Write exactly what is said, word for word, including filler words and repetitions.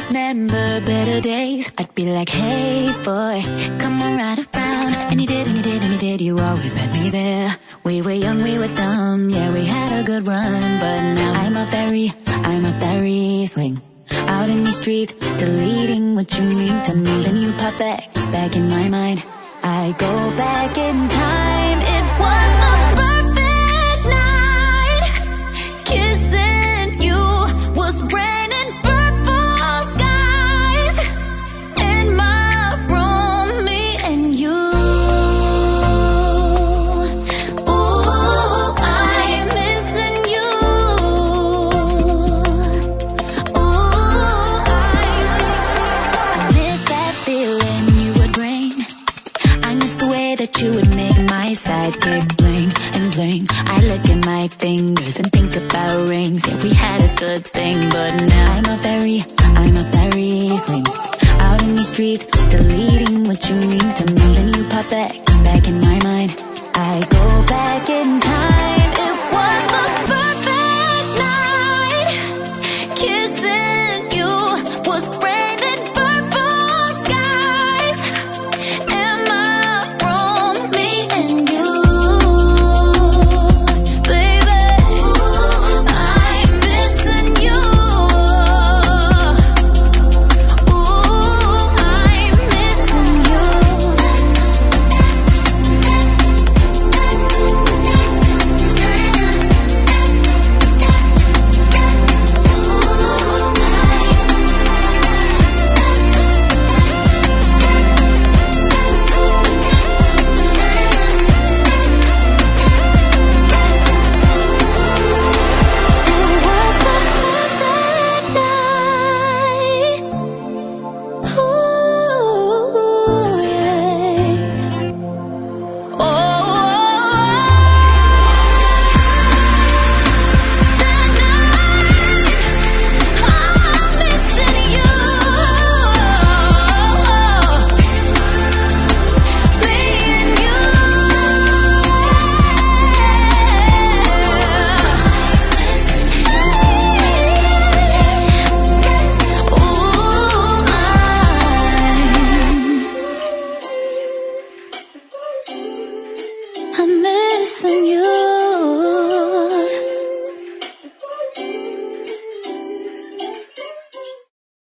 remember better days, I'd be like, hey boy, come on right around. And you did, and you did, and you did, you always met me there. We were young, we were dumb, yeah, we had a good run. But now I'm off that re, I'm off that Riesling, out in these streets, deleting what you mean to me. Then you pop back, back in my mind, I go back in time. It was the perfect night, kissing you was raining purple skies. In my room, me and you. Ooh, I'm missing you. Ooh, I miss that feeling you would bring. I miss the way that you would make my sidekick bling and bling. I look at my fingers and think about rings. Yeah, we had a good thing, but now I'm off that re, I'm off that Riesling, out in these streets, deleting what you mean to me. And you pop back, back in my mind, I go back in time.